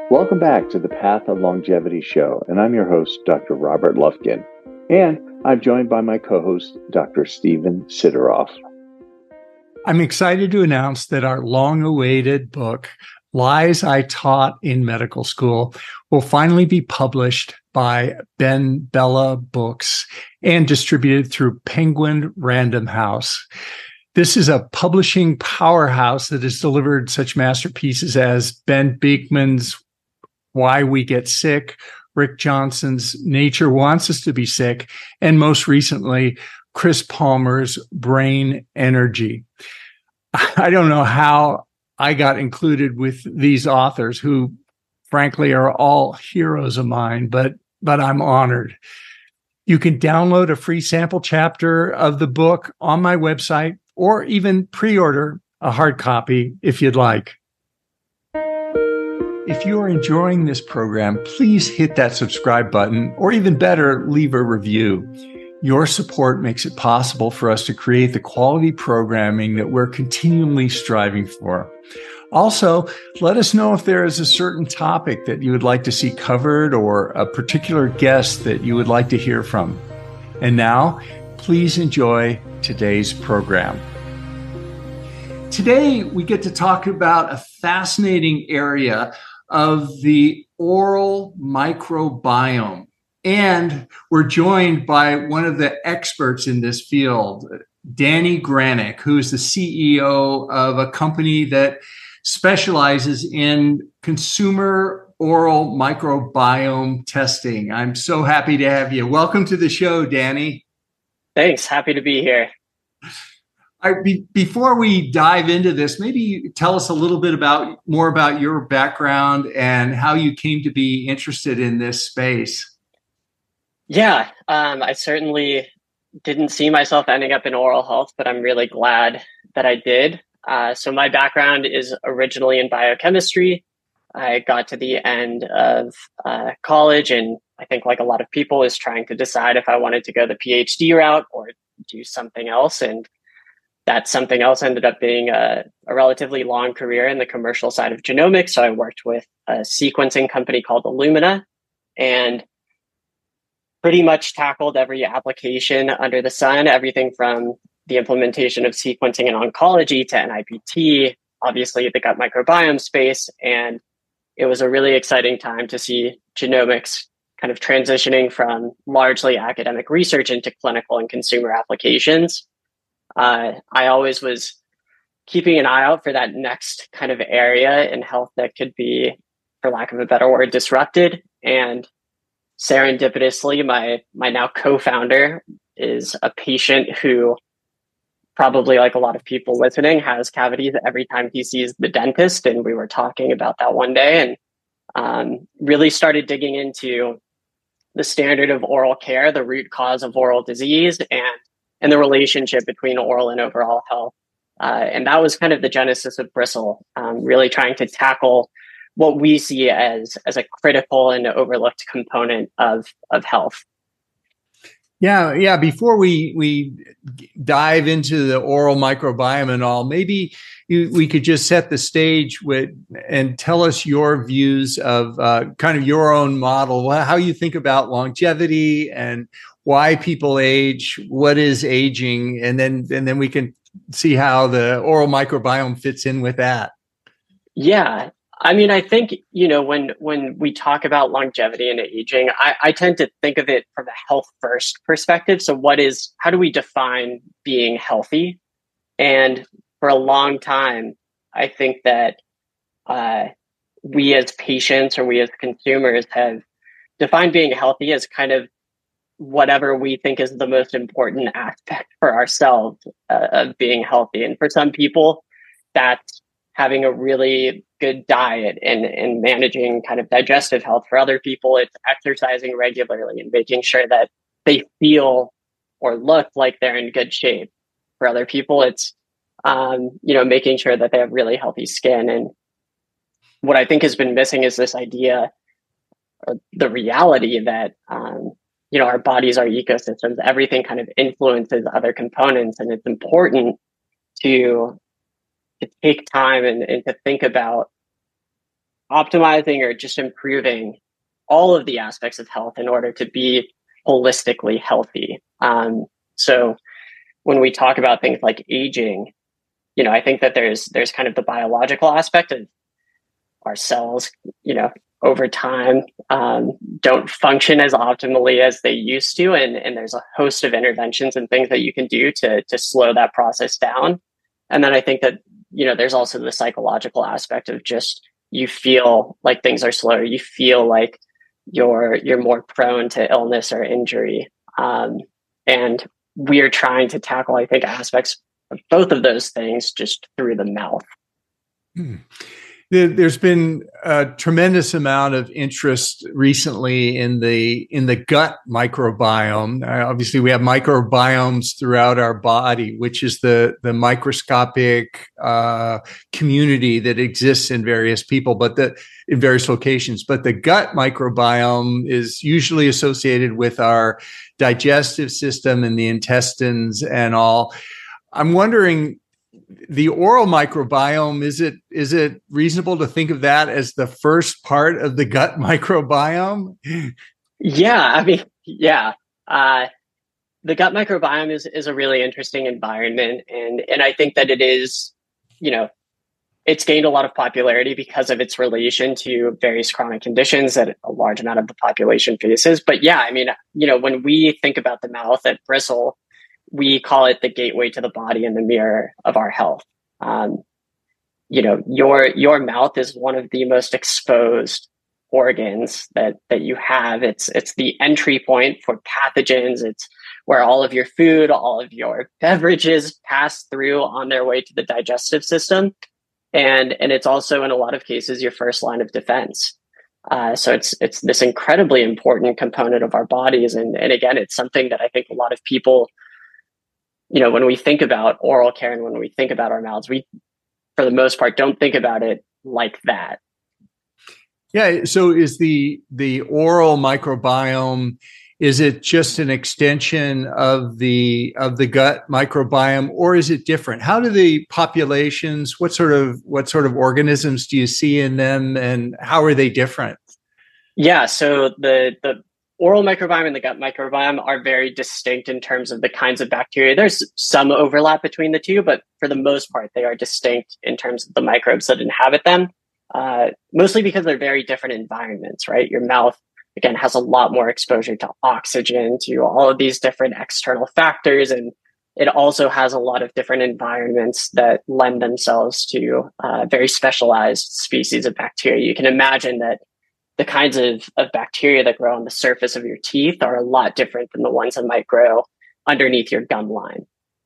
Welcome back to the Path of Longevity show, and I'm your host, Dr. Robert Lufkin, and I'm joined by my co-host, Dr. Steven Sidoroff. I'm excited to announce that our long-awaited book, Lies I Taught in Medical School, will finally be published by BenBella Books and distributed through Penguin Random House. This is a publishing powerhouse that has delivered such masterpieces as Ben Beekman's Why We Get Sick, Rick Johnson's Nature Wants Us to Be Sick, and most recently, Chris Palmer's Brain Energy. I don't know how I got included with these authors who, frankly, are all heroes of mine, but I'm honored. You can download a free sample chapter of the book on my website or even pre-order a hard copy if you'd like. If you are enjoying this program, please hit that subscribe button, or even better, leave a review. Your support makes it possible for us to create the quality programming that we're continually striving for. Also, let us know if there is a certain topic that you would like to see covered or a particular guest that you would like to hear from. And now, please enjoy today's program. Today, we get to talk about a fascinating area of the oral microbiome. And we're joined by one of the experts in this field, Danny Granick, who is the CEO of a company that specializes in consumer oral microbiome testing. I'm so happy to have you. Welcome to the show, Danny. Thanks. Happy to be here. Before we dive into this, maybe tell us a little bit more about your background and how you came to be interested in this space. Yeah, I certainly didn't see myself ending up in oral health, but I'm really glad that I did. So my background is originally in biochemistry. I got to the end of college, and I think, like a lot of people, is trying to decide if I wanted to go the PhD route or do something else. And that something else ended up being a relatively long career in the commercial side of genomics. So I worked with a sequencing company called Illumina and pretty much tackled every application under the sun, everything from the implementation of sequencing in oncology to NIPT, obviously the gut microbiome space. And it was a really exciting time to see genomics kind of transitioning from largely academic research into clinical and consumer applications. I always was keeping an eye out for that next kind of area in health that could be, for lack of a better word, disrupted. And serendipitously, my now co-founder is a patient who, probably like a lot of people listening, has cavities every time he sees the dentist. And we were talking about that one day and really started digging into the standard of oral care, the root cause of oral disease, and the relationship between oral and overall health. And that was kind of the genesis of Bristle, really trying to tackle what we see as a critical and overlooked component of health. Yeah. Before we dive into the oral microbiome and all, maybe we could just set the stage and tell us your views of kind of your own model, how you think about longevity and why people age, what is aging, and then we can see how the oral microbiome fits in with that. Yeah. I mean, I think, when we talk about longevity and aging, I tend to think of it from a health first perspective. So how do we define being healthy? And for a long time, I think that we as patients or we as consumers have defined being healthy as kind of whatever we think is the most important aspect for ourselves of being healthy. And for some people, that's having a really good diet and managing kind of digestive health. For other people, it's exercising regularly and making sure that they feel or look like they're in good shape. For other people, it's making sure that they have really healthy skin. And what I think has been missing is this idea, or the reality that our bodies are ecosystems. Everything kind of influences other components, and it's important to take time and to think about optimizing or just improving all of the aspects of health in order to be holistically healthy. So when we talk about things like aging, I think that there's kind of the biological aspect of our cells, over time, don't function as optimally as they used to. And there's a host of interventions and things that you can do to slow that process down. And then I think that, there's also the psychological aspect of just, you feel like things are slower. You feel like you're more prone to illness or injury. And we are trying to tackle, I think, aspects of both of those things just through the mouth. There's been a tremendous amount of interest recently in the gut microbiome. Obviously, we have microbiomes throughout our body, which is the microscopic community that exists in various people, in various locations. But the gut microbiome is usually associated with our digestive system and the intestines and all. I'm wondering, the oral microbiome, is it reasonable to think of that as the first part of the gut microbiome? Yeah, the gut microbiome is a really interesting environment, and I think that it is, it's gained a lot of popularity because of its relation to various chronic conditions that a large amount of the population faces. But yeah, when we think about the mouth at Bristle, we call it the gateway to the body and the mirror of our health. Your mouth is one of the most exposed organs that you have. It's the entry point for pathogens. It's where all of your food, all of your beverages pass through on their way to the digestive system. And it's also, in a lot of cases, your first line of defense. So it's this incredibly important component of our bodies. And again, it's something that I think a lot of people, when we think about oral care and when we think about our mouths, we, for the most part, don't think about it like that. Yeah. So is the oral microbiome, is it just an extension of the gut microbiome, or is it different? How do the populations, what sort of organisms do you see in them, and how are they different? Yeah. So the oral microbiome and the gut microbiome are very distinct in terms of the kinds of bacteria. There's some overlap between the two, but for the most part, they are distinct in terms of the microbes that inhabit them, mostly because they're very different environments, right? Your mouth, again, has a lot more exposure to oxygen, to all of these different external factors, and it also has a lot of different environments that lend themselves to very specialized species of bacteria. You can imagine that the kinds of bacteria that grow on the surface of your teeth are a lot different than the ones that might grow underneath your gum line.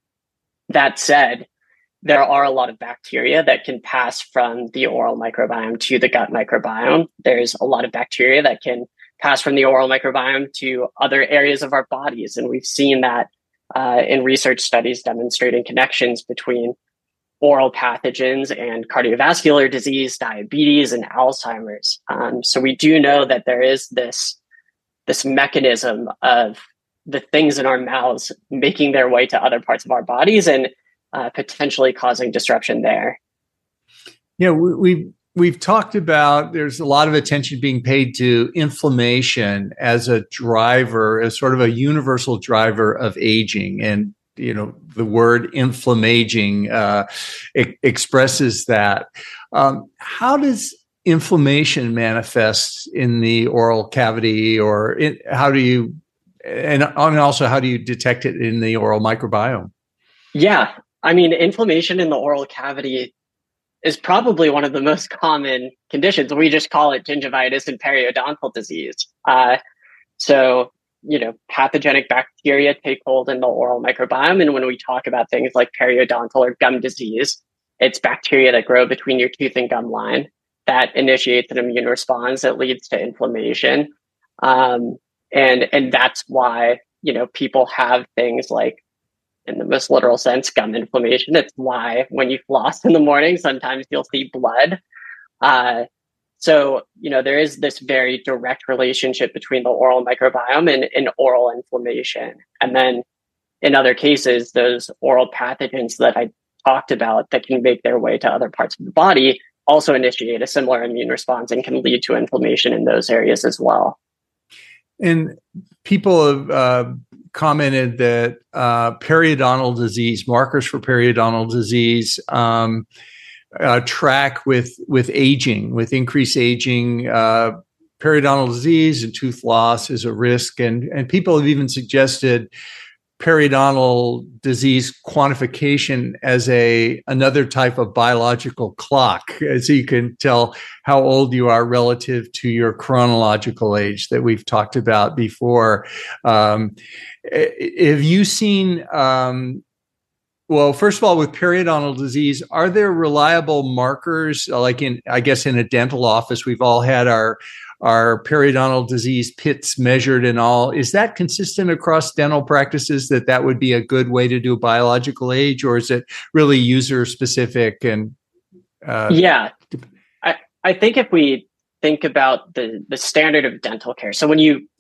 That said, there are a lot of bacteria that can pass from the oral microbiome to the gut microbiome. There's a lot of bacteria that can pass from the oral microbiome to other areas of our bodies. And we've seen that in research studies demonstrating connections between oral pathogens and cardiovascular disease, diabetes, and Alzheimer's. So we do know that there is this mechanism of the things in our mouths making their way to other parts of our bodies and potentially causing disruption there. Yeah, we've talked about, there's a lot of attention being paid to inflammation as a driver, as sort of a universal driver of aging. And the word inflammaging expresses that. How does inflammation manifest in the oral cavity, or how do you detect it in the oral microbiome? Yeah, inflammation in the oral cavity is probably one of the most common conditions. We just call it gingivitis and periodontal disease. Pathogenic bacteria take hold in the oral microbiome. And when we talk about things like periodontal or gum disease, it's bacteria that grow between your tooth and gum line that initiates an immune response that leads to inflammation. And that's why, people have things like, in the most literal sense, gum inflammation. It's why when you floss in the morning, sometimes you'll see blood. So, there is this very direct relationship between the oral microbiome and oral inflammation. And then in other cases, those oral pathogens that I talked about that can make their way to other parts of the body also initiate a similar immune response and can lead to inflammation in those areas as well. And people have commented that periodontal disease, markers for periodontal disease, track with aging, with increased aging. Periodontal disease and tooth loss is a risk, and people have even suggested periodontal disease quantification as another type of biological clock, so you can tell how old you are relative to your chronological age that we've talked about before. Have you seen? Well, first of all, with periodontal disease, are there reliable markers? Like in a dental office, we've all had our periodontal disease pits measured and all. Is that consistent across dental practices that would be a good way to do biological age, or is it really user specific? And I think if we think about the standard of dental care, so when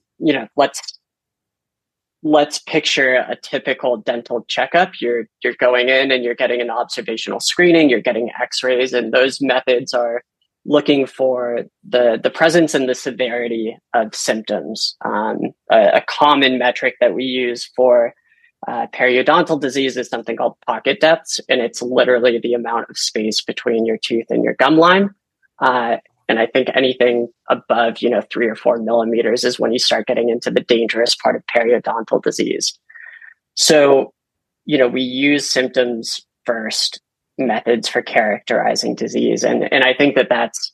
let's picture a typical dental checkup. You're going in and you're getting an observational screening, you're getting x-rays, and those methods are looking for the presence and the severity of symptoms. A common metric that we use for periodontal disease is something called pocket depths, and it's literally the amount of space between your tooth and your gum line. And I think anything above, 3 or 4 millimeters is when you start getting into the dangerous part of periodontal disease. So, we use symptoms first methods for characterizing disease. And I think that's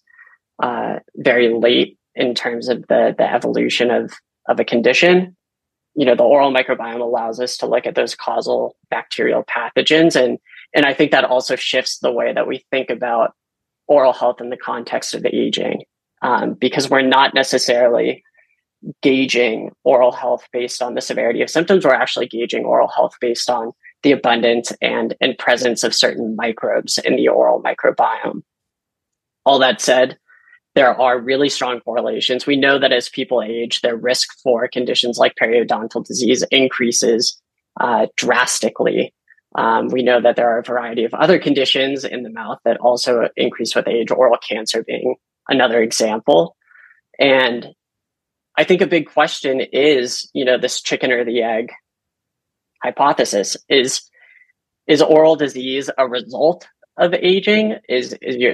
very late in terms of the evolution of a condition. The oral microbiome allows us to look at those causal bacterial pathogens. And I think that also shifts the way that we think about oral health in the context of aging, because we're not necessarily gauging oral health based on the severity of symptoms. We're actually gauging oral health based on the abundance and presence of certain microbes in the oral microbiome. All that said, there are really strong correlations. We know that as people age, their risk for conditions like periodontal disease increases drastically. We know that there are a variety of other conditions in the mouth that also increase with age, oral cancer being another example. And I think a big question is, this chicken or the egg hypothesis. Is oral disease a result of aging? Is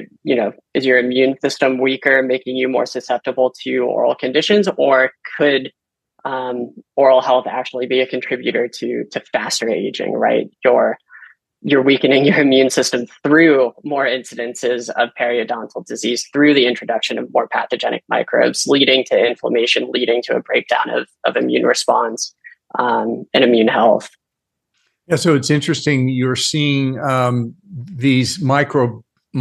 your immune system weaker, making you more susceptible to oral conditions, or could oral health actually be a contributor to faster aging? Right, you're weakening your immune system through more incidences of periodontal disease, through the introduction of more pathogenic microbes, leading to inflammation, leading to a breakdown of immune response and immune health. Yeah, so it's interesting. You're seeing these microbial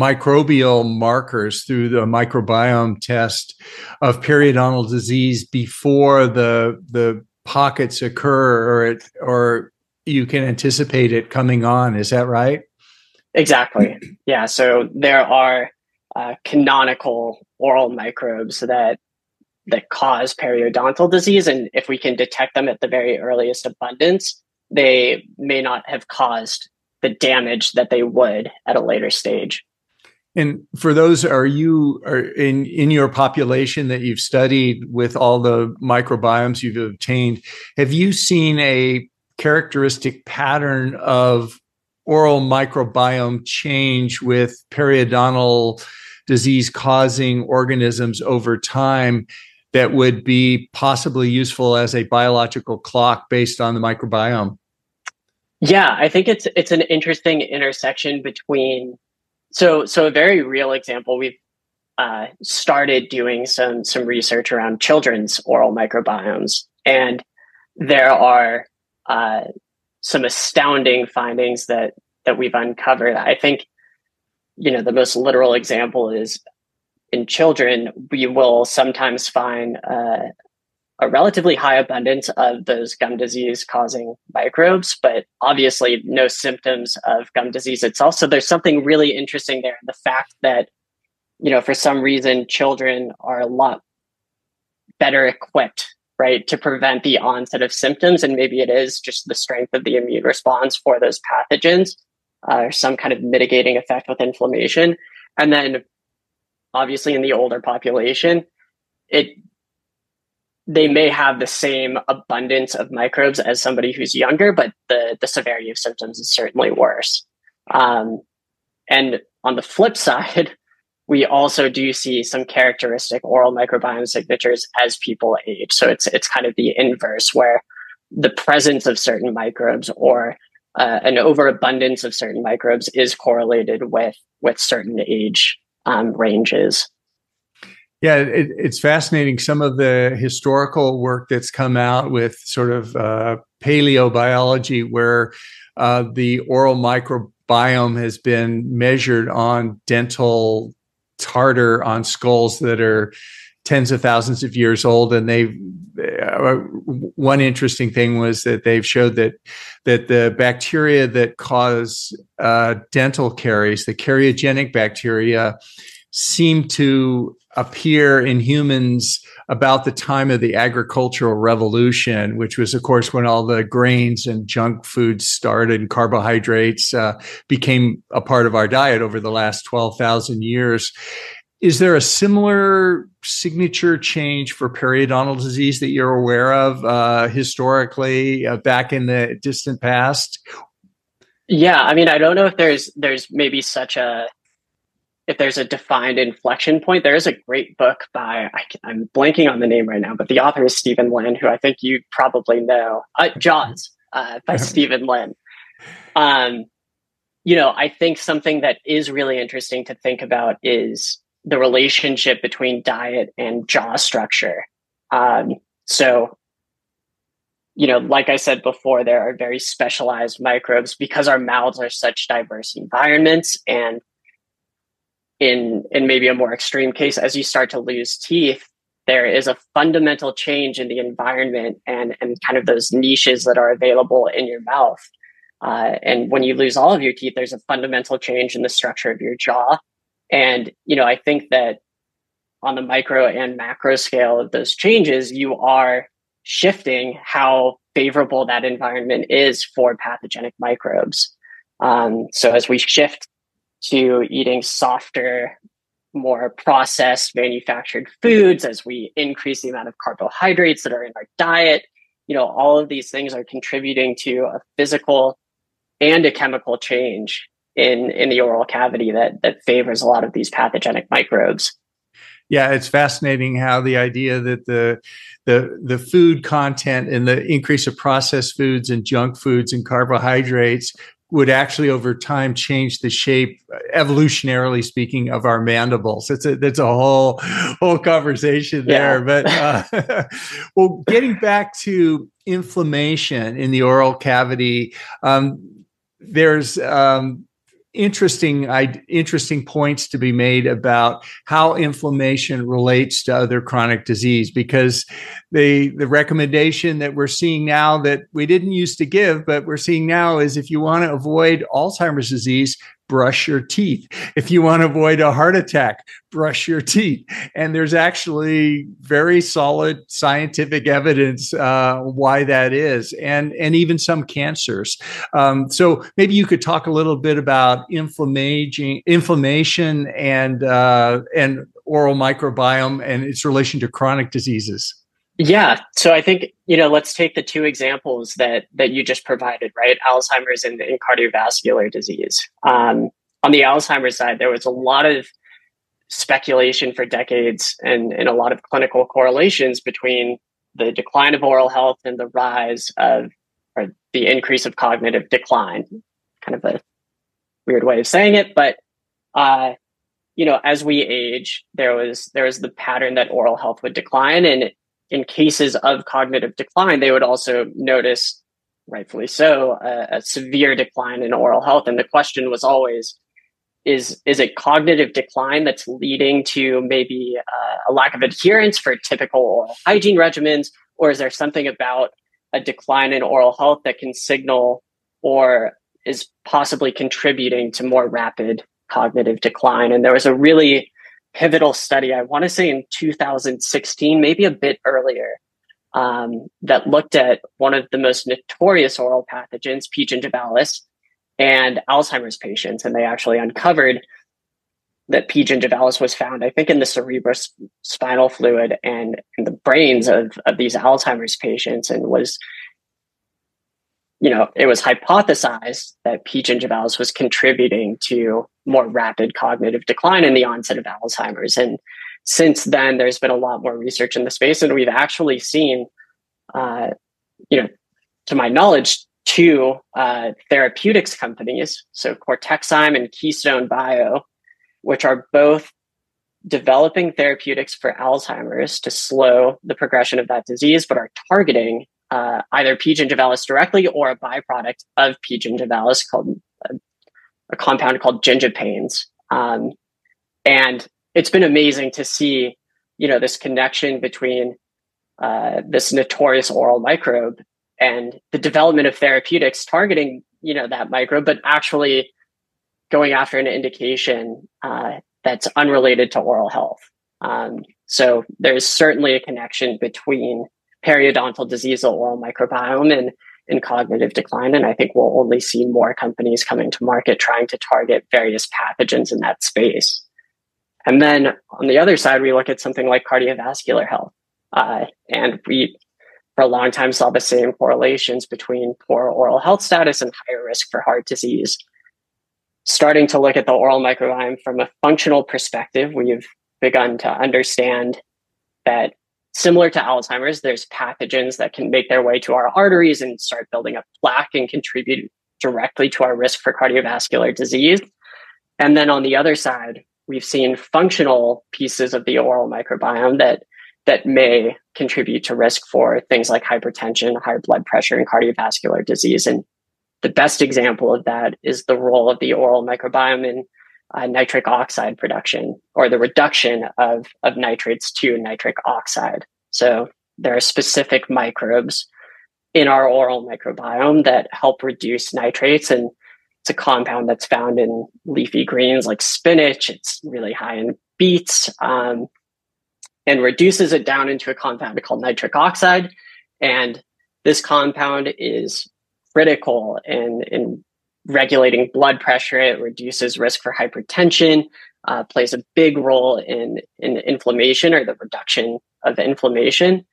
markers through the microbiome test of periodontal disease before the pockets occur, or you can anticipate it coming on. Is that right? Exactly. Yeah. So there are canonical oral microbes that cause periodontal disease, and if we can detect them at the very earliest abundance, they may not have caused the damage that they would at a later stage. And for those, are in your population that you've studied with all the microbiomes you've obtained, have you seen a characteristic pattern of oral microbiome change with periodontal disease causing organisms over time that would be possibly useful as a biological clock based on the microbiome? Yeah, I think it's an interesting intersection between. So a very real example, we've started doing some research around children's oral microbiomes, and there are some astounding findings that we've uncovered. I think, the most literal example is in children, we will sometimes find a relatively high abundance of those gum disease causing microbes, but obviously no symptoms of gum disease itself. So there's something really interesting there. The fact that, for some reason, children are a lot better equipped, right, to prevent the onset of symptoms. And maybe it is just the strength of the immune response for those pathogens, or some kind of mitigating effect with inflammation. And then obviously in the older population, they may have the same abundance of microbes as somebody who's younger, but the severity of symptoms is certainly worse. And on the flip side, we also do see some characteristic oral microbiome signatures as people age. So it's kind of the inverse, where the presence of certain microbes or an overabundance of certain microbes is correlated with certain age ranges. Yeah, it's fascinating. Some of the historical work that's come out with sort of paleobiology, where the oral microbiome has been measured on dental tartar on skulls that are tens of thousands of years old. And one interesting thing was that they've showed that the bacteria that cause dental caries, the cariogenic bacteria, seem to appear in humans about the time of the agricultural revolution, which was, of course, when all the grains and junk foods started and carbohydrates became a part of our diet over the last 12,000 years. Is there a similar signature change for periodontal disease that you're aware of historically back in the distant past? Yeah, I mean, I don't know if there's maybe if there's a defined inflection point. There is a great book by, I'm blanking on the name right now, but the author is Stephen Lin, who I think you probably know, Jaws by Stephen Lin. I think something that is really interesting to think about is the relationship between diet and jaw structure. So, like I said before, there are very specialized microbes because our mouths are such diverse environments. And in maybe a more extreme case, as you start to lose teeth, there is a fundamental change in the environment and kind of those niches that are available in your mouth. And when you lose all of your teeth, there's a fundamental change in the structure of your jaw. And, I think that on the micro and macro scale of those changes, you are shifting how favorable that environment is for pathogenic microbes. So as we shift to eating softer, more processed, manufactured foods, as we increase the amount of carbohydrates that are in our diet, all of these things are contributing to a physical and a chemical change in the oral cavity that favors a lot of these pathogenic microbes. Yeah, it's fascinating how the idea that the food content and the increase of processed foods and junk foods and carbohydrates would actually over time change the shape, evolutionarily speaking, of our mandibles. That's a whole conversation there. Yeah. But well, getting back to inflammation in the oral cavity, there's interesting points to be made about how inflammation relates to other chronic disease, because the recommendation that we're seeing now that we didn't used to give, but we're seeing now is if you want to avoid Alzheimer's disease, brush your teeth. If you want to avoid a heart attack, brush your teeth. And there's actually very solid scientific evidence why that is, and even some cancers. So maybe you could talk a little bit about inflammation and oral microbiome and its relation to chronic diseases. Yeah. So I think, let's take the two examples that you just provided, right? Alzheimer's and cardiovascular disease. On the Alzheimer's side, there was a lot of speculation for decades and a lot of clinical correlations between the decline of oral health and the rise of, or the increase of cognitive decline. Kind of a weird way of saying it, but as we age, there was the pattern that oral health would decline, and in cases of cognitive decline, they would also notice, rightfully so, a severe decline in oral health. And the question was always, is it cognitive decline that's leading to maybe a lack of adherence for typical oral hygiene regimens, or is there something about a decline in oral health that can signal or is possibly contributing to more rapid cognitive decline? And there was a really pivotal study, I want to say in 2016, maybe a bit earlier, that looked at one of the most notorious oral pathogens, P. gingivalis, and Alzheimer's patients. And they actually uncovered that P. gingivalis was found, I think, in the cerebrospinal fluid and in the brains of these Alzheimer's patients, and was, it was hypothesized that P. gingivalis was contributing to more rapid cognitive decline in the onset of Alzheimer's. And since then, there's been a lot more research in the space, and we've actually seen, to my knowledge, two therapeutics companies, so Cortexime and Keystone Bio, which are both developing therapeutics for Alzheimer's to slow the progression of that disease, but are targeting either P. gingivalis directly or a byproduct of P. gingivalis called a compound called gingipains. And it's been amazing to see, this connection between this notorious oral microbe and the development of therapeutics targeting, that microbe, but actually going after an indication that's unrelated to oral health. So there's certainly a connection between periodontal disease, the oral microbiome, and cognitive decline. And I think we'll only see more companies coming to market trying to target various pathogens in that space. And then on the other side, we look at something like cardiovascular health. And we, for a long time, saw the same correlations between poor oral health status and higher risk for heart disease. Starting to look at the oral microbiome from a functional perspective, we've begun to understand that similar to Alzheimer's, there's pathogens that can make their way to our arteries and start building up plaque and contribute directly to our risk for cardiovascular disease. And then on the other side, we've seen functional pieces of the oral microbiome that may contribute to risk for things like hypertension, high blood pressure, and cardiovascular disease. And the best example of that is the role of the oral microbiome in nitric oxide production, or the reduction of nitrates to nitric oxide. So there are specific microbes in our oral microbiome that help reduce nitrates, and it's a compound that's found in leafy greens like spinach. It's really high in beets, and reduces it down into a compound called nitric oxide. And this compound is critical in regulating blood pressure. It reduces risk for hypertension, plays a big role in inflammation, or the reduction of inflammation.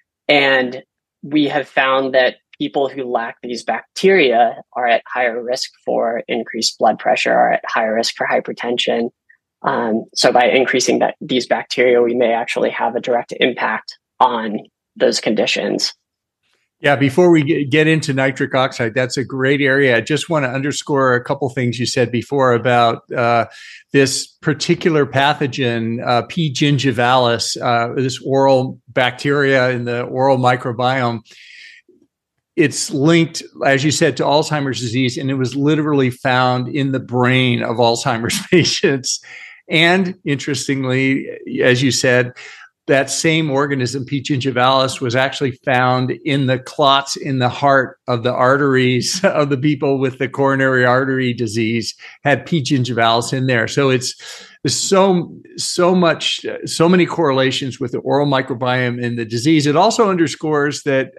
And we have found that people who lack these bacteria are at higher risk for increased blood pressure, are at higher risk for hypertension. So by increasing these bacteria, we may actually have a direct impact on those conditions. Yeah, before we get into nitric oxide, that's a great area. I just want to underscore a couple things you said before about this particular pathogen, P. gingivalis, this oral bacteria in the oral microbiome. It's linked, as you said, to Alzheimer's disease, and it was literally found in the brain of Alzheimer's patients. And interestingly, as you said, that same organism, P. gingivalis, was actually found in the clots in the heart of the arteries of the people with the coronary artery disease, had P. gingivalis in there. So it's so many correlations with the oral microbiome and the disease. It also underscores that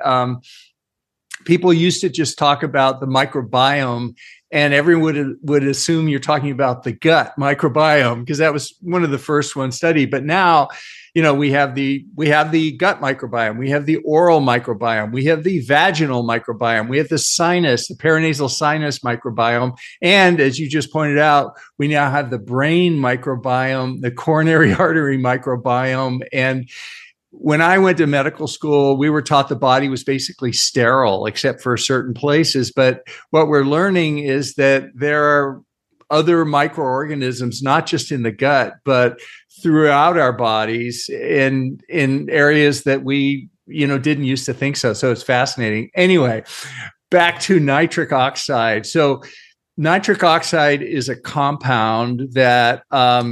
people used to just talk about the microbiome, and everyone would assume you're talking about the gut microbiome, because that was one of the first ones studied. But now, we have the gut microbiome, we have the oral microbiome, we have the vaginal microbiome, we have the paranasal sinus microbiome. And as you just pointed out, we now have the brain microbiome, the coronary artery microbiome. And when I went to medical school, we were taught the body was basically sterile except for certain places. But what we're learning is that there are other microorganisms, not just in the gut, but throughout our bodies in areas that we, didn't used to think so. So it's fascinating. Anyway, back to nitric oxide. So nitric oxide is a compound that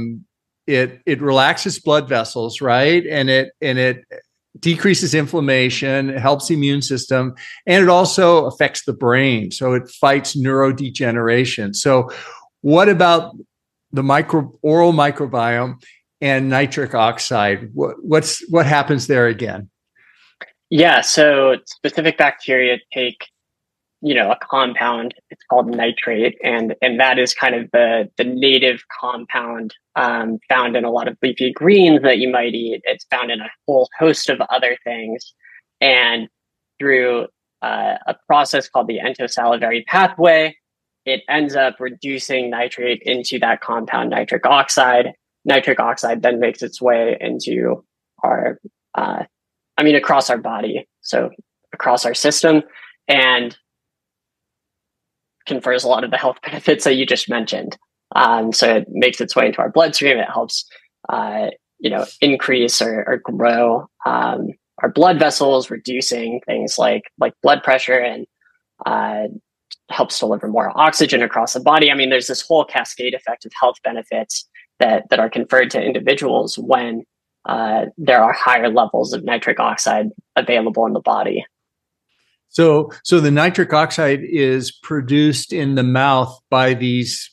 it relaxes blood vessels, right? And it decreases inflammation, it helps the immune system, and it also affects the brain. So it fights neurodegeneration. So what about the oral microbiome and nitric oxide? What happens there again? Yeah, so specific bacteria take a compound. It's called nitrate, and that is kind of the native compound found in a lot of leafy greens that you might eat. It's found in a whole host of other things, and through a process called the entosalivary pathway, it ends up reducing nitrate into that compound nitric oxide. Nitric oxide then makes its way into our, across our body, so across our system, and confers a lot of the health benefits that you just mentioned. So it makes its way into our bloodstream. It helps, increase or grow our blood vessels, reducing things like blood pressure, and helps deliver more oxygen across the body. I mean, there's this whole cascade effect of health benefits that are conferred to individuals when there are higher levels of nitric oxide available in the body. So the nitric oxide is produced in the mouth by these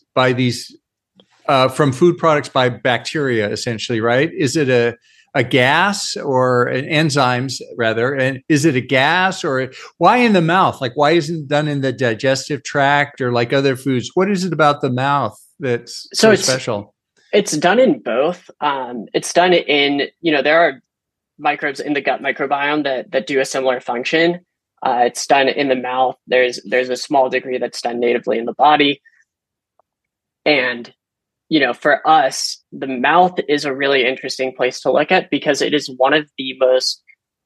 from food products by bacteria, essentially, right? Is it a gas or enzymes rather? And is it a gas, or why in the mouth? Like, why isn't it done in the digestive tract or like other foods? What is it about the mouth that's so special? It's done in both. It's done in, there are microbes in the gut microbiome that do a similar function. It's done in the mouth. There's a small degree that's done natively in the body. And, for us, the mouth is a really interesting place to look at because it is one of the most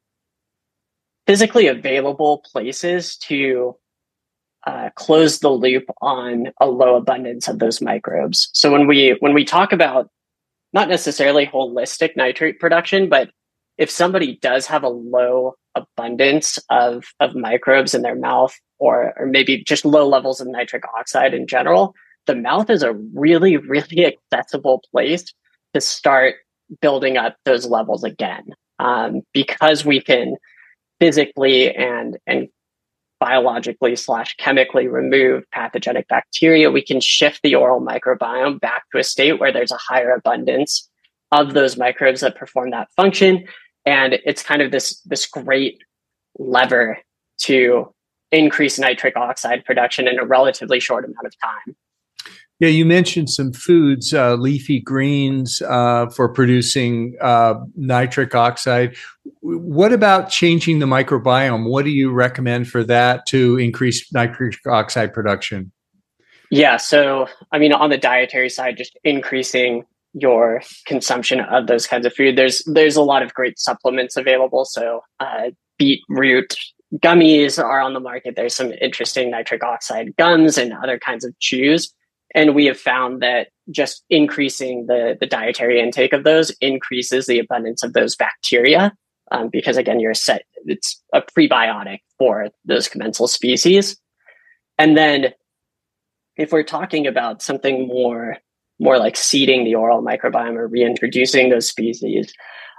physically available places to close the loop on a low abundance of those microbes. So when we talk about not necessarily holistic nitrate production, but if somebody does have a low abundance of microbes in their mouth, or maybe just low levels of nitric oxide in general, the mouth is a really, really accessible place to start building up those levels again, because we can physically and biologically / chemically remove pathogenic bacteria. We can shift the oral microbiome back to a state where there's a higher abundance of those microbes that perform that function. And it's kind of this great lever to increase nitric oxide production in a relatively short amount of time. Yeah, you mentioned some foods, leafy greens for producing nitric oxide. What about changing the microbiome? What do you recommend for that to increase nitric oxide production? Yeah, so on the dietary side, just increasing your consumption of those kinds of food. There's a lot of great supplements available. So beetroot gummies are on the market. There's some interesting nitric oxide gums and other kinds of chews. And we have found that just increasing the dietary intake of those increases the abundance of those bacteria, because again, it's a prebiotic for those commensal species. And then if we're talking about something more like seeding the oral microbiome or reintroducing those species,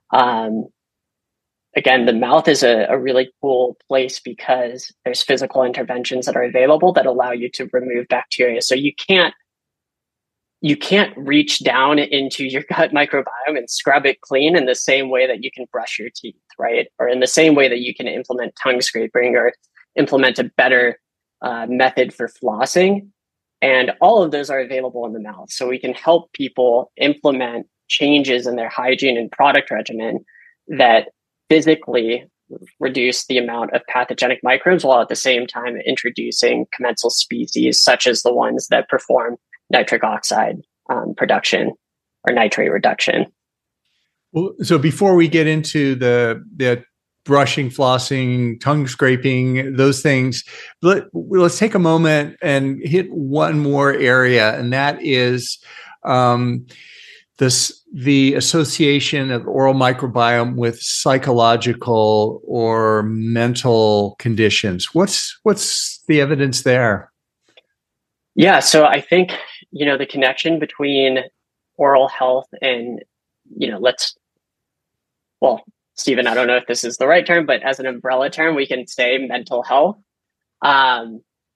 again, the mouth is a really cool place because there's physical interventions that are available that allow you to remove bacteria. So you can't reach down into your gut microbiome and scrub it clean in the same way that you can brush your teeth, right? Or in the same way that you can implement tongue scraping or implement a better method for flossing. And all of those are available in the mouth. So we can help people implement changes in their hygiene and product regimen that physically reduce the amount of pathogenic microbes while at the same time introducing commensal species such as the ones that perform nitric oxide production or nitrate reduction. Well, so before we get into the brushing, flossing, tongue scraping, those things, let's take a moment and hit one more area, and that is the association of oral microbiome with psychological or mental conditions. What's the evidence there? Yeah, so I think, the connection between oral health and, Stephen, I don't know if this is the right term, but as an umbrella term, we can say mental health. I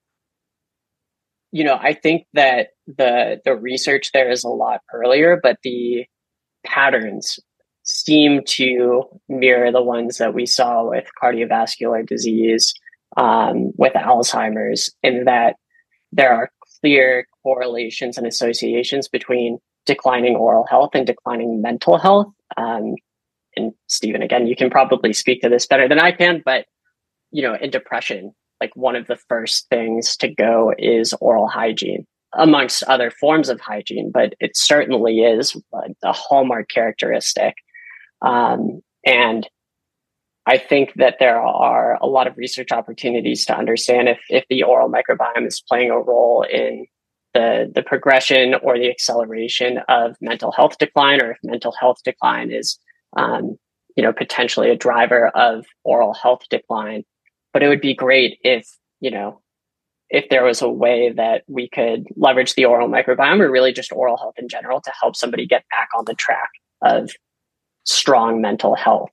think that the research there is a lot earlier, but the patterns seem to mirror the ones that we saw with cardiovascular disease, with Alzheimer's, in that there are clear correlations and associations between declining oral health and declining mental health. And Stephen, again, you can probably speak to this better than I can, but in depression, like one of the first things to go is oral hygiene, amongst other forms of hygiene, but it certainly is a hallmark characteristic. And I think that there are a lot of research opportunities to understand if the oral microbiome is playing a role in the progression or the acceleration of mental health decline, or if mental health decline is, potentially a driver of oral health decline. But it would be great if there was a way that we could leverage the oral microbiome, or really just oral health in general, to help somebody get back on the track of strong mental health.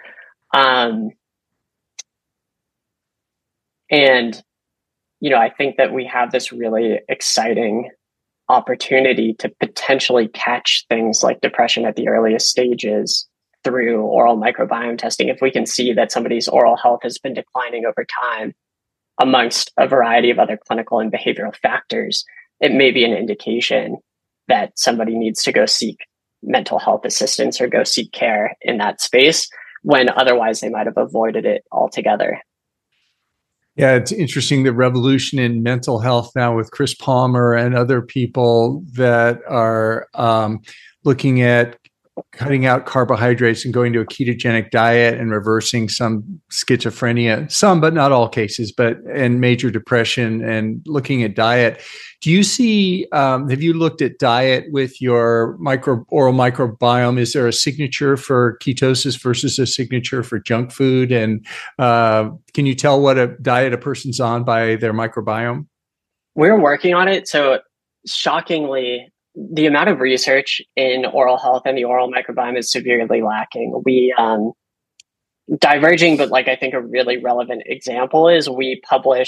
I think that we have this really exciting opportunity to potentially catch things like depression at the earliest stages through oral microbiome testing. If we can see that somebody's oral health has been declining over time amongst a variety of other clinical and behavioral factors, it may be an indication that somebody needs to go seek mental health assistance or go seek care in that space, when otherwise they might have avoided it altogether. Yeah, it's interesting, the revolution in mental health now with Chris Palmer and other people that are looking at cutting out carbohydrates and going to a ketogenic diet and reversing some schizophrenia, some, but not all cases, and major depression, and looking at diet. Do you see, have you looked at diet with your oral microbiome? Is there a signature for ketosis versus a signature for junk food? And can you tell what a diet a person's on by their microbiome? We're working on it. So shockingly, the amount of research in oral health and the oral microbiome is severely lacking. We diverging, but I think a really relevant example is we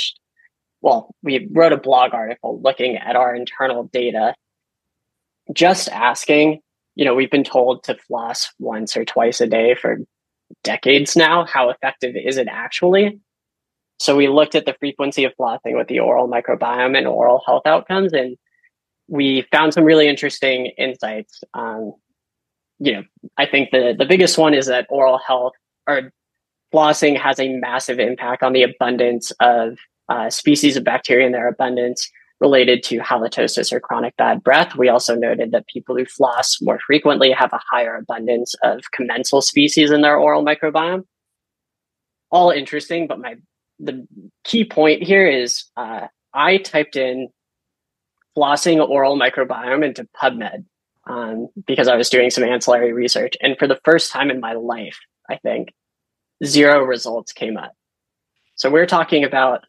wrote a blog article looking at our internal data, just asking, we've been told to floss once or twice a day for decades now. How effective is it actually? So we looked at the frequency of flossing with the oral microbiome and oral health outcomes, and we found some really interesting insights. I think the biggest one is that oral health or flossing has a massive impact on the abundance of species of bacteria in their abundance related to halitosis or chronic bad breath. We also noted that people who floss more frequently have a higher abundance of commensal species in their oral microbiome. All interesting, but the key point here is I typed in flossing oral microbiome into PubMed because I was doing some ancillary research. And for the first time in my life, I think, 0 results came up. So we're talking about,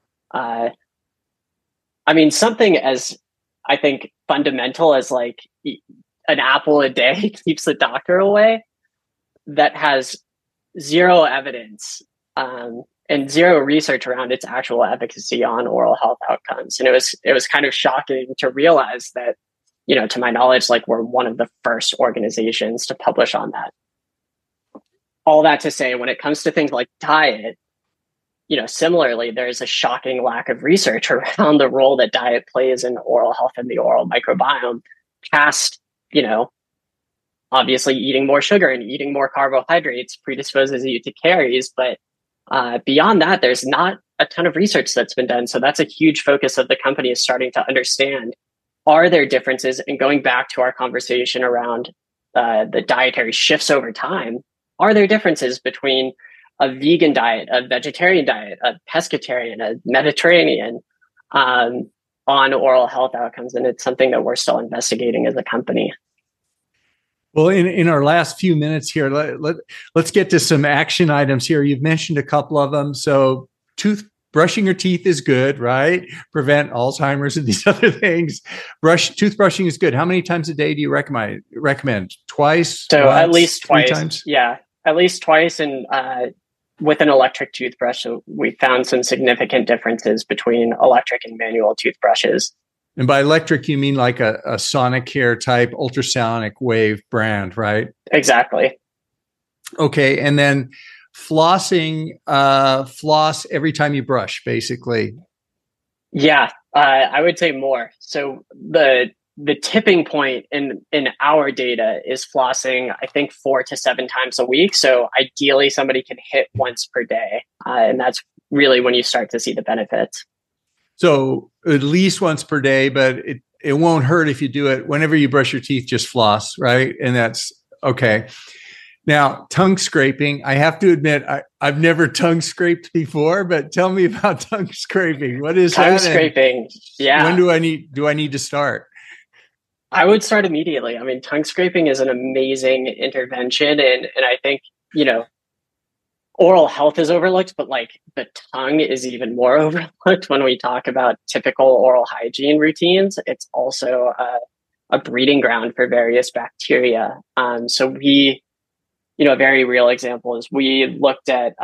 something as, I think, fundamental as an apple a day keeps the doctor away, that has 0 evidence and 0 research around its actual efficacy on oral health outcomes. And it was kind of shocking to realize that, to my knowledge, we're one of the first organizations to publish on that. All that to say, when it comes to things like diet, similarly, there's a shocking lack of research around the role that diet plays in oral health and the oral microbiome, past, obviously eating more sugar and eating more carbohydrates predisposes you to caries. But beyond that, there's not a ton of research that's been done. So that's a huge focus of the company, is starting to understand, are there differences? And going back to our conversation around the dietary shifts over time, are there differences between a vegan diet, a vegetarian diet, a pescatarian, a Mediterranean on oral health outcomes? And it's something that we're still investigating as a company. Well, in our last few minutes here, let's get to some action items here. You've mentioned a couple of them. So brushing your teeth is good, right? Prevent Alzheimer's and these other things. Toothbrushing is good. How many times a day do you recommend? Twice? So once, at least twice. 3 times? Yeah, at least twice. And with an electric toothbrush, we found some significant differences between electric and manual toothbrushes. And by electric, you mean like a Sonicare type ultrasonic wave brand, right? Exactly. Okay. And then flossing, floss every time you brush, basically. Yeah, I would say more. So the tipping point in our data is flossing, I think 4 to 7 times a week. So ideally, somebody can hit once per day, and that's really when you start to see the benefits. So at least once per day, but it won't hurt if you do it whenever you brush your teeth. Just floss, right? And that's okay. Now, tongue scraping. I have to admit, I've never tongue scraped before, but tell me about tongue scraping. What is tongue that? scraping? Yeah. When do I need to start? I would start immediately. I mean, tongue scraping is an amazing intervention, and I think, you know, oral health is overlooked, but like the tongue is even more overlooked when we talk about typical oral hygiene routines. It's also a breeding ground for various bacteria. So we, you know, a very real example is we looked at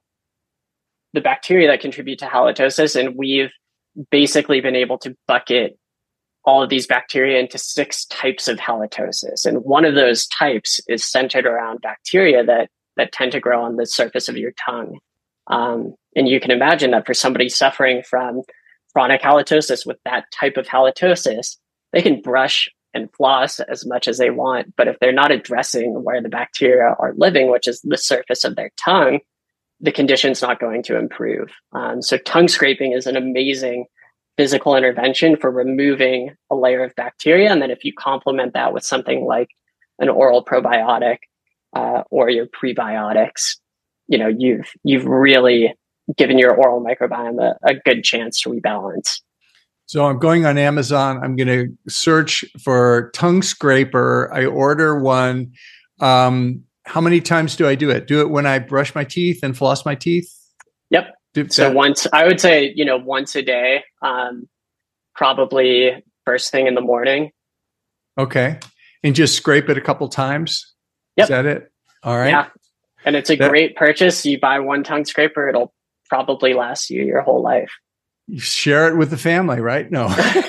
the bacteria that contribute to halitosis, and we've basically been able to bucket all of these bacteria into 6 types of halitosis. And one of those types is centered around bacteria that tend to grow on the surface of your tongue. And you can imagine that for somebody suffering from chronic halitosis with that type of halitosis, they can brush and floss as much as they want. But if they're not addressing where the bacteria are living, which is the surface of their tongue, the condition's not going to improve. So tongue scraping is an amazing physical intervention for removing a layer of bacteria. And then if you complement that with something like an oral probiotic or your prebiotics, you know, you've really given your oral microbiome a good chance to rebalance. So I'm going on Amazon. I'm going to search for tongue scraper. I order one. How many times do I do it? Do it when I brush my teeth and floss my teeth? Yep. So once, I would say, you know, once a day, probably first thing in the morning. Okay. And just scrape it a couple times? Yep. Is that it? All right. Yeah. And it's a great purchase. You buy one tongue scraper, it'll probably last you your whole life. You share it with the family, right? No.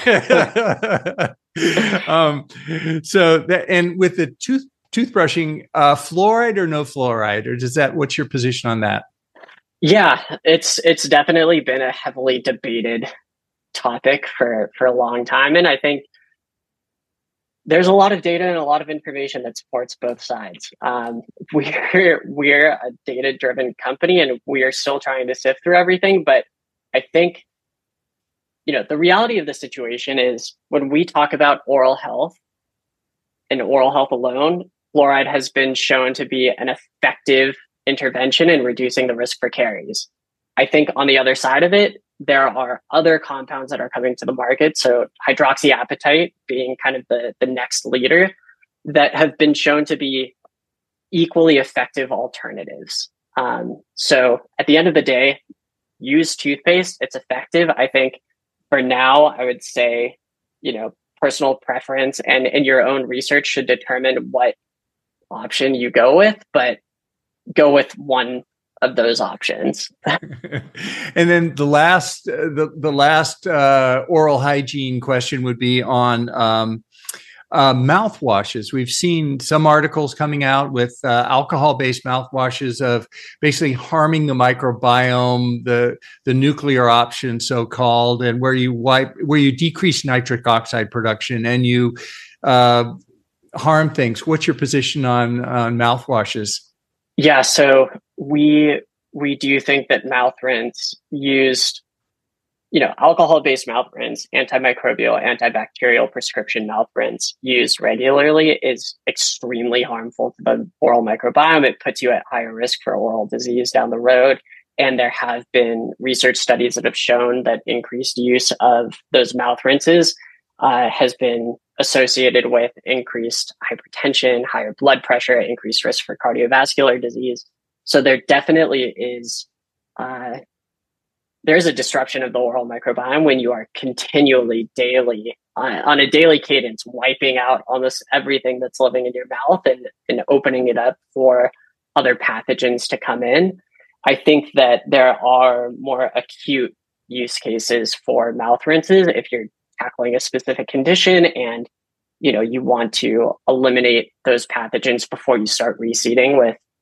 And with the toothbrushing, fluoride or no fluoride, or what's your position on that? Yeah, it's definitely been a heavily debated topic for a long time. And I think there's a lot of data and a lot of information that supports both sides. We're a data-driven company, and we are still trying to sift through everything. But I think, you know, the reality of the situation is when we talk about oral health and oral health alone, fluoride has been shown to be an effective intervention in reducing the risk for caries. I think on the other side of it, there are other compounds that are coming to the market. So hydroxyapatite being kind of the next leader, that have been shown to be equally effective alternatives. So at the end of the day, use toothpaste. It's effective. I think for now, I would say, you know, personal preference and your own research should determine what option you go with, but go with one of those options. And then the last oral hygiene question would be on mouthwashes. We've seen some articles coming out with alcohol-based mouthwashes of basically harming the microbiome, the nuclear option, so-called, and where you decrease nitric oxide production and you harm things. What's your position on mouthwashes? Yeah, so we do think that mouth rinse used, you know, alcohol-based mouth rinse, antimicrobial, antibacterial prescription mouth rinse used regularly is extremely harmful to the oral microbiome. It puts you at higher risk for oral disease down the road. And there have been research studies that have shown that increased use of those mouth rinses has been associated with increased hypertension, higher blood pressure, increased risk for cardiovascular disease. So there definitely is, there's a disruption of the oral microbiome when you are continually daily, on a daily cadence, wiping out almost everything that's living in your mouth and opening it up for other pathogens to come in. I think that there are more acute use cases for mouth rinses if you're tackling a specific condition and, you know, you want to eliminate those pathogens before you start reseeding with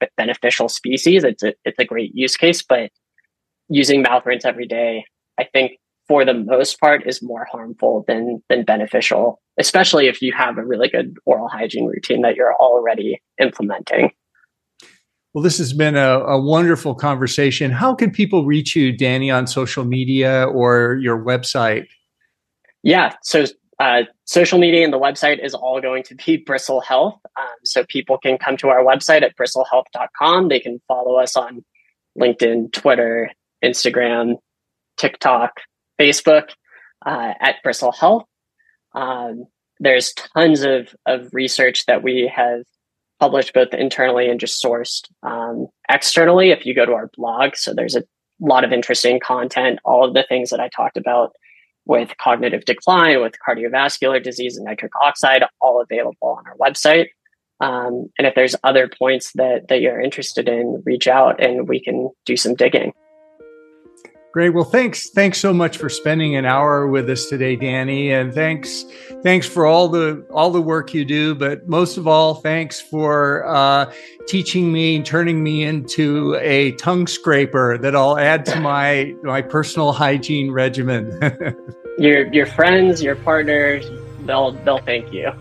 beneficial species, it's a great use case. But using mouth rinse every day, I think for the most part is more harmful than beneficial, especially if you have a really good oral hygiene routine that you're already implementing. Well, this has been a wonderful conversation. How can people reach you, Danny, on social media or your website? Yeah, so social media and the website is all going to be Bristle Health. So people can come to our website at bristlehealth.com. They can follow us on LinkedIn, Twitter, Instagram, TikTok, Facebook at Bristle Health. There's tons of research that we have published both internally and just sourced externally. If you go to our blog, so there's a lot of interesting content, all of the things that I talked about with cognitive decline, with cardiovascular disease and nitric oxide, all available on our website. And if there's other points that you're interested in, reach out and we can do some digging. Great. Well, thanks so much for spending an hour with us today, Danny. And thanks for all the work you do. But most of all, thanks for teaching me, turning me into a tongue scraper that I'll add to my personal hygiene regimen. Your friends, your partners, they'll thank you.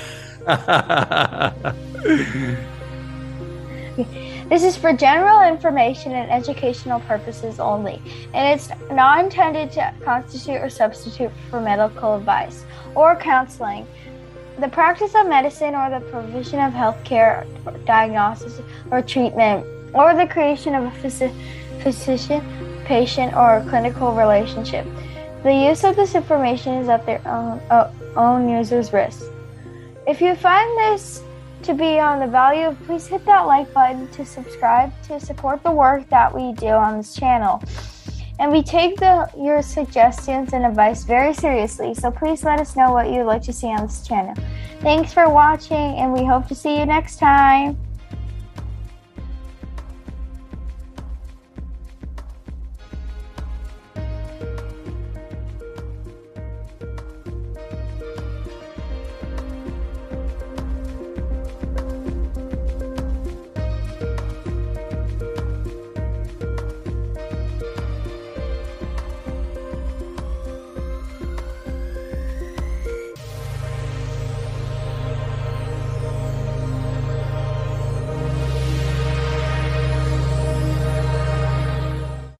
This is for general information and educational purposes only, and it's not intended to constitute or substitute for medical advice or counseling. The practice of medicine or the provision of healthcare, diagnosis or treatment, or the creation of a physician-patient or clinical relationship. The use of this information is at their own user's risk. If you find this to be on the value, please hit that like button to subscribe to support the work that we do on this channel. And we take your suggestions and advice very seriously, so please let us know what you'd like to see on this channel. Thanks for watching, and we hope to see you next time.